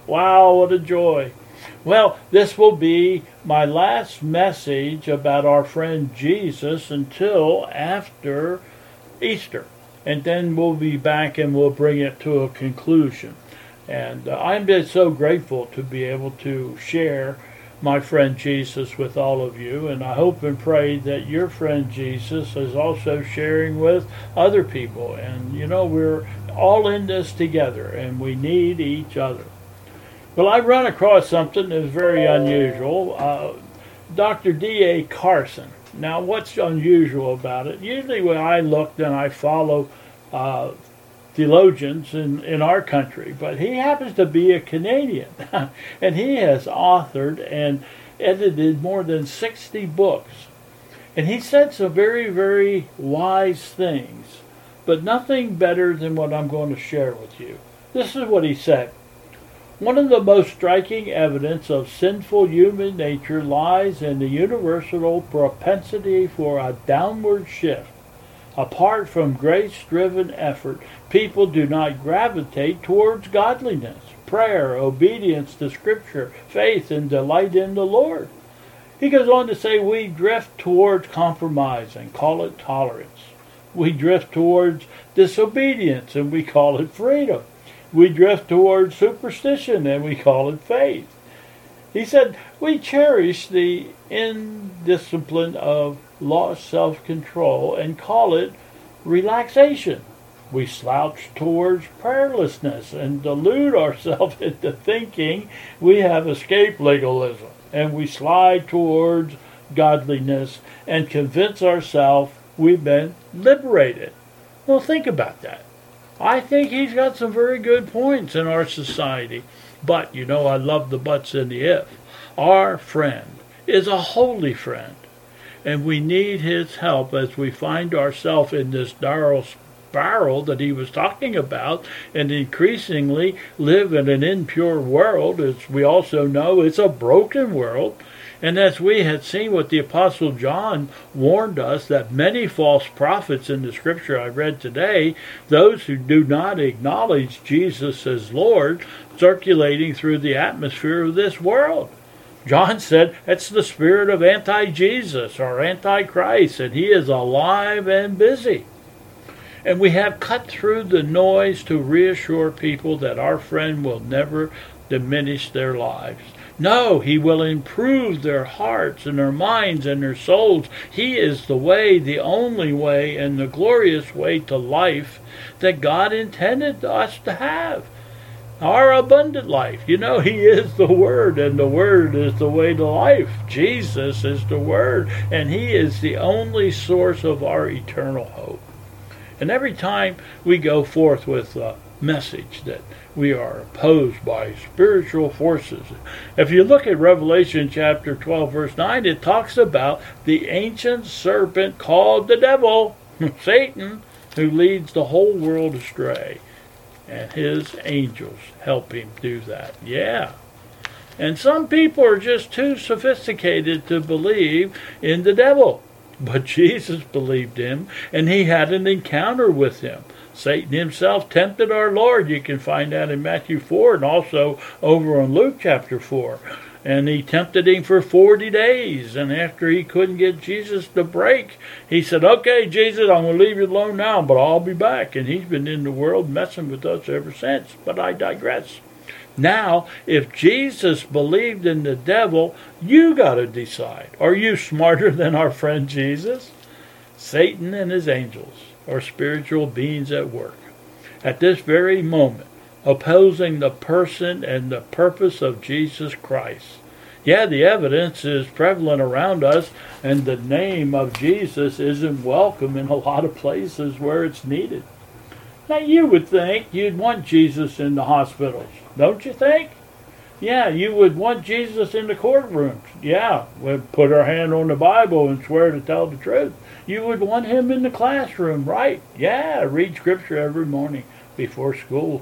Wow, what a joy. Well, this will be my last message about our friend Jesus until after Easter. And then we'll be back and we'll bring it to a conclusion. And I'm just so grateful to be able to share my friend Jesus with all of you. And I hope and pray that your friend Jesus is also sharing with other people. And, you know, we're all in this together and we need each other. Well, I run across something that's very unusual. Dr. D.A. Carson. Now, what's unusual about it? Usually when I look, then I follow theologians in our country, but he happens to be a Canadian, and he has authored and edited more than 60 books. And he said some very, very wise things, but nothing better than what I'm going to share with you. This is what he said. One of the most striking evidence of sinful human nature lies in the universal propensity for a downward shift. Apart from grace-driven effort, people do not gravitate towards godliness, prayer, obedience to Scripture, faith, and delight in the Lord. He goes on to say we drift towards compromise and call it tolerance. We drift towards disobedience and we call it freedom. We drift towards superstition and we call it faith. He said, we cherish the indiscipline of lost self-control and call it relaxation. We slouch towards prayerlessness and delude ourselves into thinking we have escaped legalism. And we slide towards godliness and convince ourselves we've been liberated. Well, think about that. I think he's got some very good points in our society. But, you know, I love the buts and the if. Our friend is a holy friend. And we need his help as we find ourselves in this narrow spiral that he was talking about and increasingly live in an impure world. As we also know, it's a broken world. And as we had seen what the Apostle John warned us, that many false prophets in the scripture I read today, those who do not acknowledge Jesus as Lord, circulating through the atmosphere of this world. John said it's the spirit of anti-Jesus or anti-Christ, and he is alive and busy. And we have cut through the noise to reassure people that our friend will never diminish their lives. No, he will improve their hearts and their minds and their souls. He is the way, the only way, and the glorious way to life that God intended us to have. Our abundant life. You know, he is the Word, and the Word is the way to life. Jesus is the Word, and he is the only source of our eternal hope. And every time we go forth with a message that we are opposed by spiritual forces. If you look at Revelation chapter 12, verse 9, it talks about the ancient serpent called the devil, Satan, who leads the whole world astray. And his angels help him do that. Yeah. And some people are just too sophisticated to believe in the devil. But Jesus believed him, and he had an encounter with him. Satan himself tempted our Lord. You can find that in Matthew 4 and also over in Luke chapter 4. And he tempted him for 40 days. And after he couldn't get Jesus to break, he said, okay, Jesus, I'm going to leave you alone now, but I'll be back. And he's been in the world messing with us ever since. But I digress. Now, if Jesus believed in the devil, you got to decide. Are you smarter than our friend Jesus? Satan and his angels are spiritual beings at work at this very moment, opposing the person and the purpose of Jesus Christ. Yeah, the evidence is prevalent around us, and the name of Jesus isn't welcome in a lot of places where it's needed. Now, you would think you'd want Jesus in the hospitals, don't you think? Yeah, you would want Jesus in the courtrooms. Yeah, we'd put our hand on the Bible and swear to tell the truth. You would want him in the classroom, right? Yeah, read scripture every morning before school.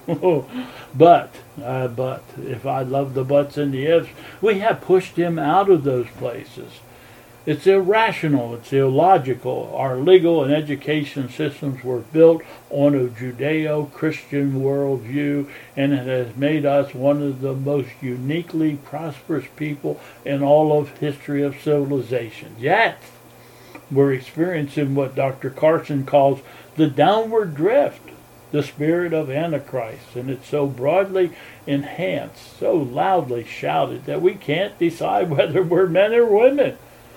But if I love the buts and the ifs, we have pushed him out of those places. It's irrational. It's illogical. Our legal and education systems were built on a Judeo-Christian worldview, and it has made us one of the most uniquely prosperous people in all of history of civilization. Yet, we're experiencing what Dr. Carson calls the downward drift, the spirit of Antichrist, and it's so broadly enhanced, so loudly shouted, that we can't decide whether we're men or women.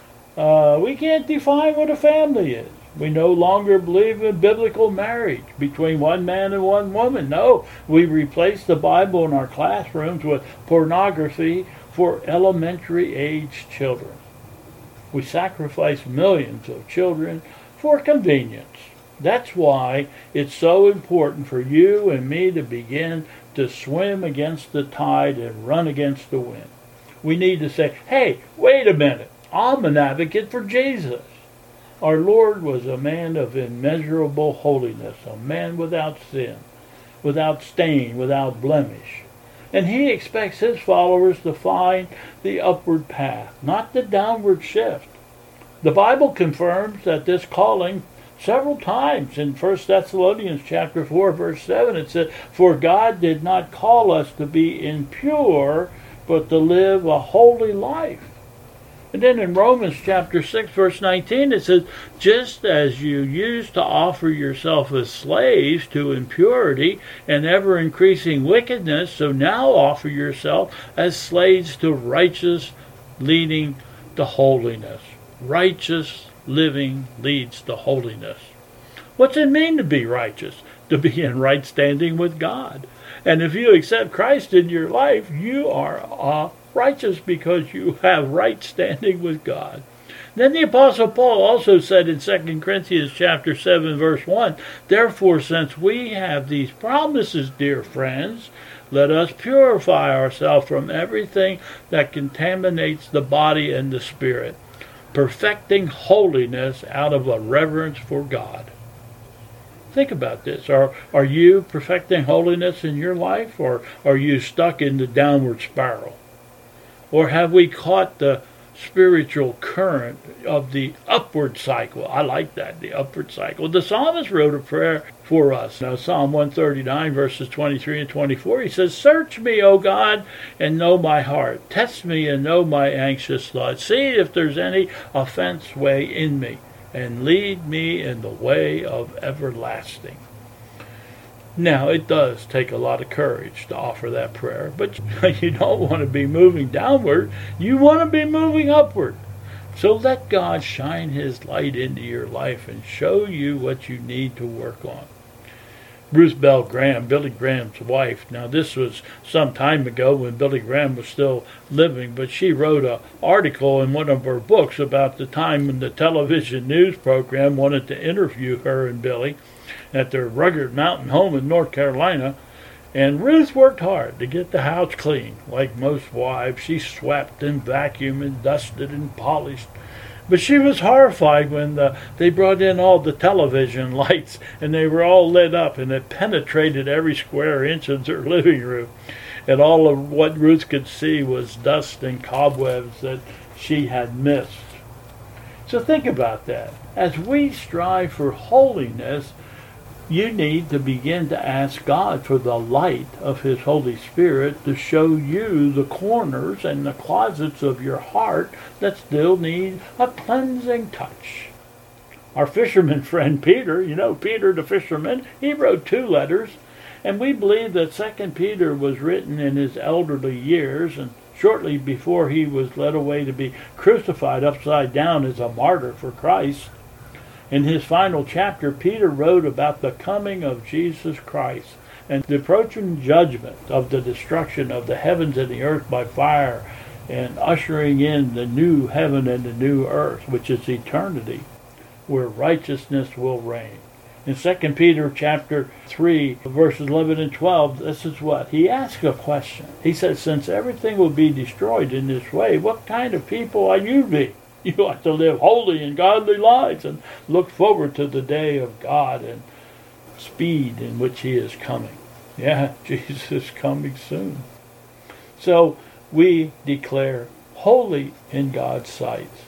We can't define what a family is. We no longer believe in biblical marriage between one man and one woman. No, we replace the Bible in our classrooms with pornography for elementary age children. We sacrifice millions of children for convenience. That's why it's so important for you and me to begin to swim against the tide and run against the wind. We need to say, hey, wait a minute. I'm an advocate for Jesus. Our Lord was a man of immeasurable holiness, a man without sin, without stain, without blemish. And he expects his followers to find the upward path, not the downward shift. The Bible confirms that this calling several times. In 1 Thessalonians chapter 4, verse 7, it says, "For God did not call us to be impure, but to live a holy life." And then in Romans chapter 6, verse 19, it says, "Just as you used to offer yourself as slaves to impurity and ever-increasing wickedness, so now offer yourself as slaves to righteous, leading to holiness." Righteous living leads to holiness. What's it mean to be righteous? To be in right standing with God. And if you accept Christ in your life, you are righteous because you have right standing with God. Then the Apostle Paul also said in 2 Corinthians chapter 7, verse 1, "Therefore, since we have these promises, dear friends, let us purify ourselves from everything that contaminates the body and the spirit, perfecting holiness out of a reverence for God." Think about this. Are you perfecting holiness in your life, or are you stuck in the downward spiral? Or have we caught the spiritual current of the upward cycle? I like that, the upward cycle. The psalmist wrote a prayer for us. Now, Psalm 139, verses 23 and 24, he says, "Search me, O God, and know my heart. Test me and know my anxious thoughts. See if there's any offense way in me, and lead me in the way of everlasting." Now, it does take a lot of courage to offer that prayer, but you don't want to be moving downward. You want to be moving upward. So let God shine His light into your life and show you what you need to work on. Ruth Bell Graham, Billy Graham's wife. Now, this was some time ago when Billy Graham was still living, but she wrote an article in one of her books about the time when the television news program wanted to interview her and Billy at their rugged mountain home in North Carolina. And Ruth worked hard to get the house clean. Like most wives, she swept and vacuumed and dusted and polished. But she was horrified when they brought in all the television lights, and they were all lit up, and it penetrated every square inch of their living room. And all of what Ruth could see was dust and cobwebs that she had missed. So think about that. As we strive for holiness, you need to begin to ask God for the light of His Holy Spirit to show you the corners and the closets of your heart that still need a cleansing touch. Our fisherman friend Peter, Peter the fisherman, he wrote 2 letters, and we believe that 2 Peter was written in his elderly years and shortly before he was led away to be crucified upside down as a martyr for Christ. In his final chapter, Peter wrote about the coming of Jesus Christ and the approaching judgment of the destruction of the heavens and the earth by fire, and ushering in the new heaven and the new earth, which is eternity, where righteousness will reign. In 2 Peter chapter 3, verses 11 and 12, this is what? He asks a question. He says, "Since everything will be destroyed in this way, what kind of people are you be? You ought to live holy and godly lives and look forward to the day of God and speed in which He is coming." Yeah, Jesus is coming soon. So we declare holy in God's sight,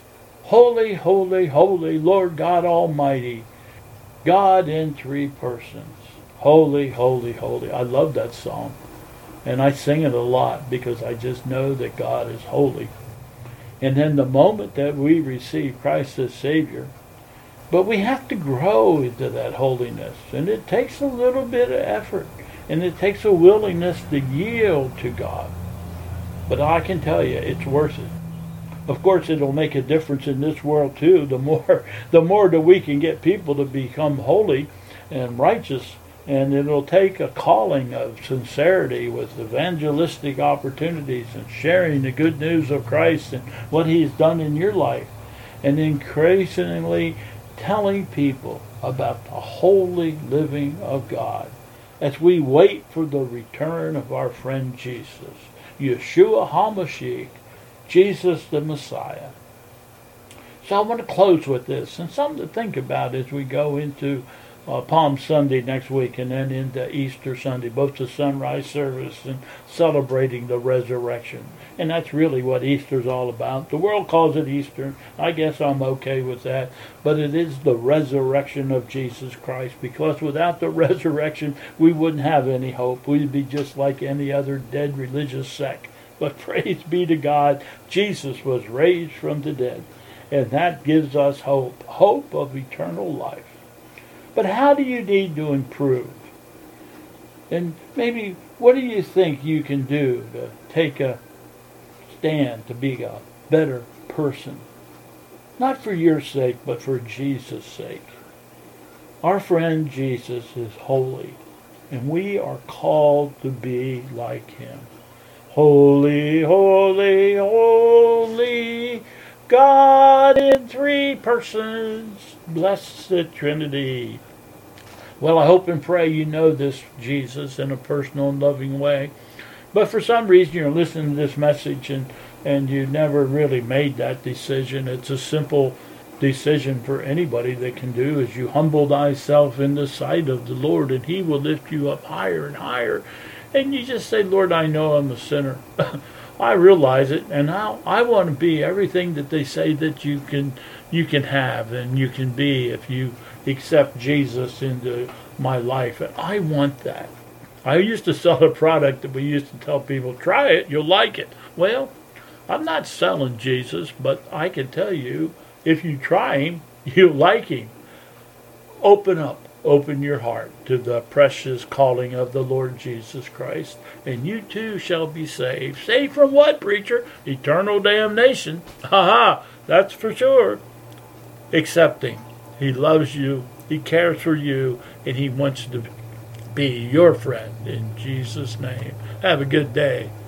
Holy, holy, holy, Lord God Almighty, God in three persons. Holy, holy, holy. I love that song. And I sing it a lot because I just know that God is holy. And then the moment that we receive Christ as Savior, but we have to grow into that holiness. And it takes a little bit of effort. And it takes a willingness to yield to God. But I can tell you, it's worth it. Of course, it'll make a difference in this world too. The more that we can get people to become holy and righteous, and it'll take a calling of sincerity with evangelistic opportunities and sharing the good news of Christ and what He's done in your life, and increasingly telling people about the holy living of God as we wait for the return of our friend Jesus, Yeshua HaMashiach, Jesus the Messiah. So I want to close with this and something to think about as we go into Palm Sunday next week and then into Easter Sunday, both the sunrise service and celebrating the resurrection. And that's really what Easter's all about. The world calls it Easter. I guess I'm okay with that. But it is the resurrection of Jesus Christ, because without the resurrection, we wouldn't have any hope. We'd be just like any other dead religious sect. But praise be to God, Jesus was raised from the dead. And that gives us hope, hope of eternal life. But how do you need to improve? And maybe what do you think you can do to take a stand to be a better person? Not for your sake, but for Jesus' sake. Our friend Jesus is holy, and we are called to be like Him. Holy, holy, holy, God in three persons, blessed Trinity. Well, I hope and pray you know this Jesus in a personal and loving way. But for some reason you're listening to this message and you never really made that decision. It's a simple decision for anybody that can do, is you humble thyself in the sight of the Lord, and He will lift you up higher and higher. And you just say, Lord, I know I'm a sinner. I realize it, and I want to be everything that they say that you can have and you can be if you accept Jesus into my life. And I want that. I used to sell a product that we used to tell people, try it, you'll like it. Well, I'm not selling Jesus, but I can tell you, if you try Him, you'll like Him. Open up. Open your heart to the precious calling of the Lord Jesus Christ, and you too shall be saved. Saved from what, preacher? Eternal damnation. Ha! That's for sure. Accepting. He loves you, He cares for you, and He wants to be your friend in Jesus' name. Have a good day.